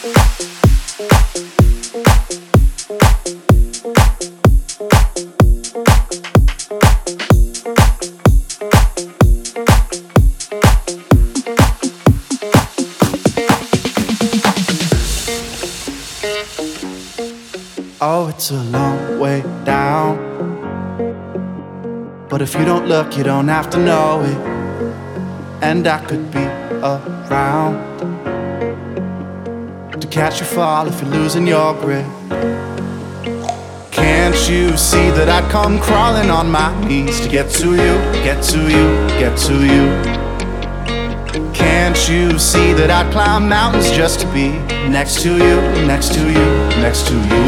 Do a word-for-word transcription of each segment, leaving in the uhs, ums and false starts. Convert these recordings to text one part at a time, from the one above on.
Oh, it's a long way down, but if you don't look, you don't have to know it. And I could be around to catch you fall if you're losing your grip. Can't you see that I'd come crawling on my knees to get to you, get to you, get to you? Can't you see that I'd climb mountains just to be next to you, next to you, next to you?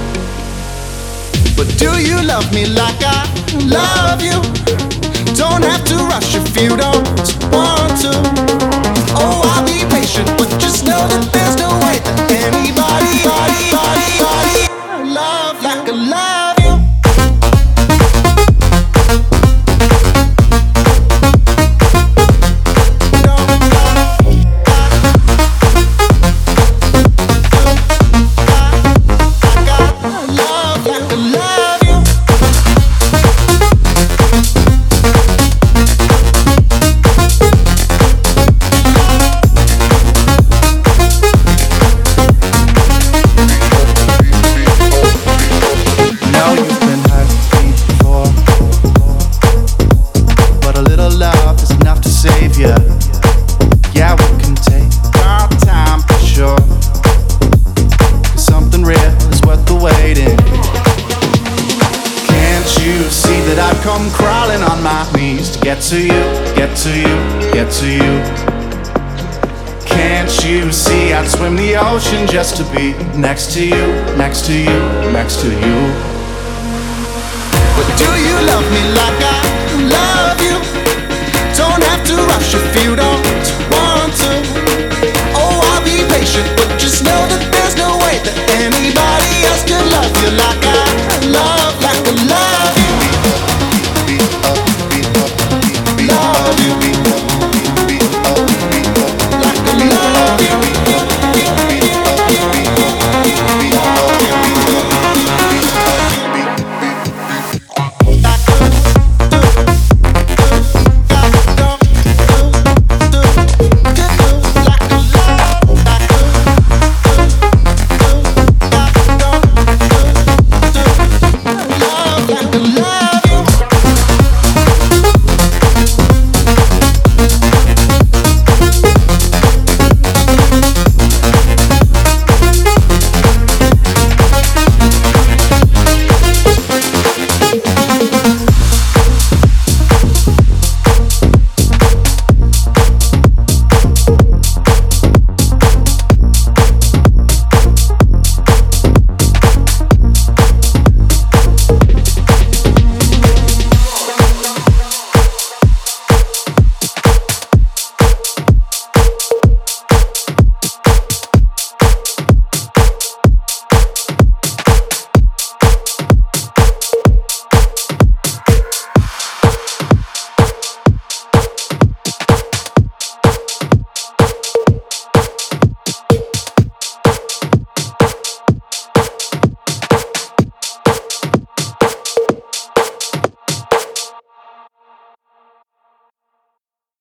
But do you love me like I love you? Don't have to rush if you don't want to. Oh, I'll be patient, but just know that there's no way that anybody, body, body, body, love like I love you. Come crawling on my knees to get to you, get to you, get to you. Can't you see I'd swim the ocean just to be next to you, next to you, next to you? But do you love me like I love you? Don't have to rush if you don't want to. Oh, I'll be patient.